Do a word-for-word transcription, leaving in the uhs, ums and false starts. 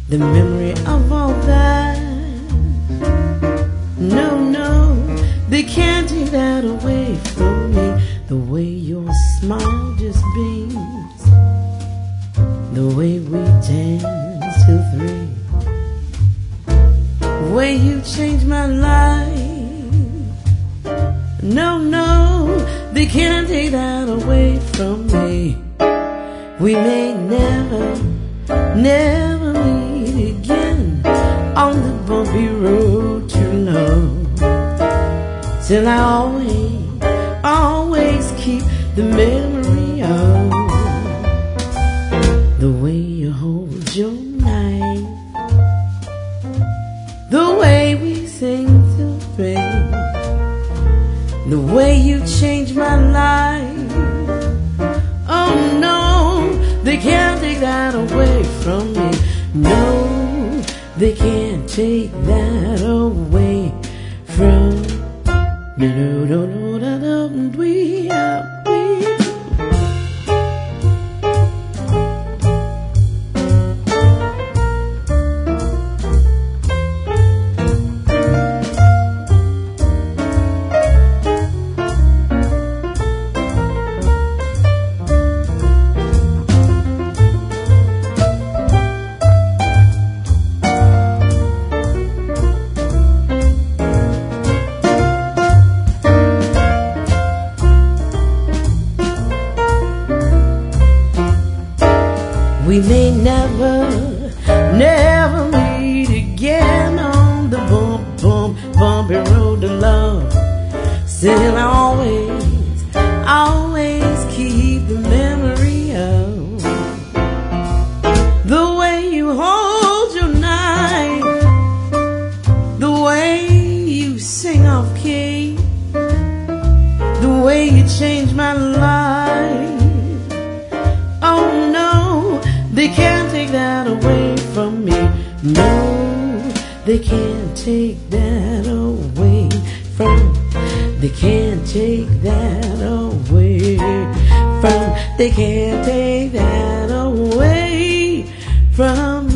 the memory of all that. No, no, they can't take that away from me. The way your smile just beams, the way we dance till three, the way you changed my life. No, no, they can't take that away from me. We may never, never meet again on the bumpy road to love. Till I always, always keep the memory of the way you hold your knife, the way we sing till three, the way you changed my life. Oh no, they can't take that away from me. No, they can't take that away from me. No, no, no, no, no, no, we are, we We may never, never meet again on the bump, bump, bumpy road to love. Still I always, always keep the memory of the way you hold your knife, the way you sing off key, the way you changed my life. Oh no, they can't take that away from me. No, they can't take that away from. They can't take that away from. They can't take that away from